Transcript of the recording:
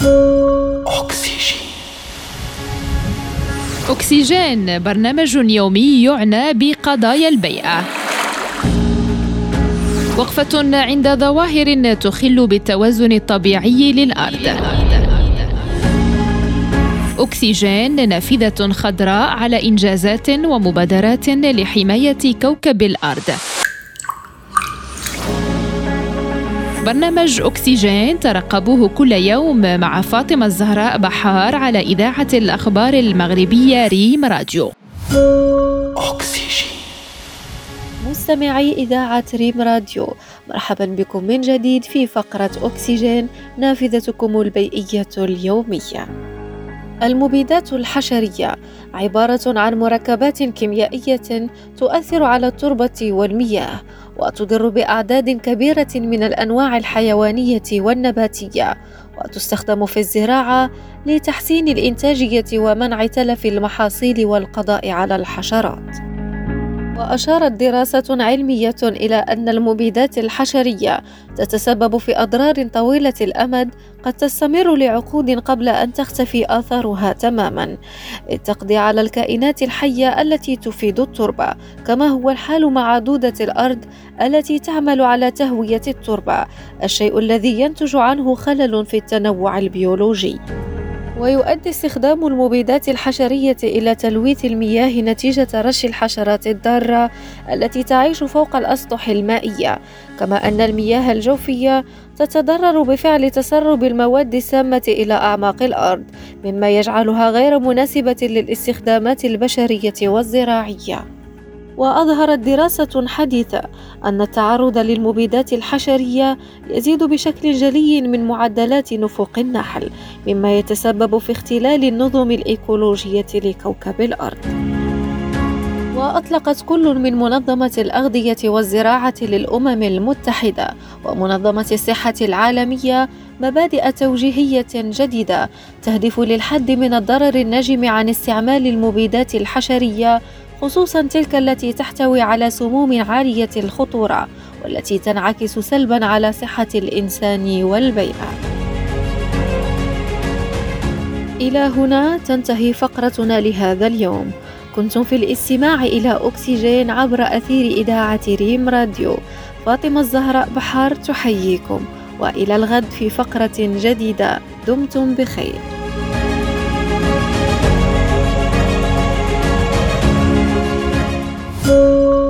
أكسجين. أكسجين برنامج يومي يعنى بقضايا البيئة. وقفة عند ظواهر تخل بالتوازن الطبيعي للأرض. أكسجين نافذة خضراء على إنجازات ومبادرات لحماية كوكب الأرض. برنامج أكسجين ترقبوه كل يوم مع فاطمة الزهراء بحار على إذاعة الأخبار المغربية ريم راديو. أكسجين. مستمعي إذاعة ريم راديو، مرحبا بكم من جديد في فقرة أكسجين، نافذتكم البيئية اليومية. المبيدات الحشرية عبارة عن مركبات كيميائية تؤثر على التربة والمياه، وتضر بأعداد كبيرة من الأنواع الحيوانية والنباتية، وتستخدم في الزراعة لتحسين الإنتاجية ومنع تلف المحاصيل والقضاء على الحشرات. وأشارت دراسة علمية إلى أن المبيدات الحشرية تتسبب في أضرار طويلة الأمد قد تستمر لعقود قبل أن تختفي آثارها تماما، للتقضي على الكائنات الحية التي تفيد التربة، كما هو الحال مع دودة الأرض التي تعمل على تهوية التربة، الشيء الذي ينتج عنه خلل في التنوع البيولوجي. ويؤدي استخدام المبيدات الحشرية إلى تلويث المياه نتيجة رش الحشرات الضارة التي تعيش فوق الأسطح المائية، كما أن المياه الجوفية تتضرر بفعل تسرب المواد السامة إلى أعماق الأرض، مما يجعلها غير مناسبة للاستخدامات البشرية والزراعية. وأظهرت دراسة حديثة أن التعرض للمبيدات الحشرية يزيد بشكل جلي من معدلات نفوق النحل، مما يتسبب في اختلال النظم الإيكولوجية لكوكب الأرض. وأطلقت كل من منظمة الأغذية والزراعة للأمم المتحدة ومنظمة الصحة العالمية مبادئ توجيهية جديدة تهدف للحد من الضرر الناجم عن استعمال المبيدات الحشرية، خصوصا تلك التي تحتوي على سموم عالية الخطورة والتي تنعكس سلبا على صحة الإنسان والبيئة. إلى هنا تنتهي فقرتنا لهذا اليوم. كنتم في الاستماع إلى أكسجين عبر أثير إذاعة ريم راديو. فاطمة الزهراء بحار تحييكم، وإلى الغد في فقرة جديدة. دمتم بخير.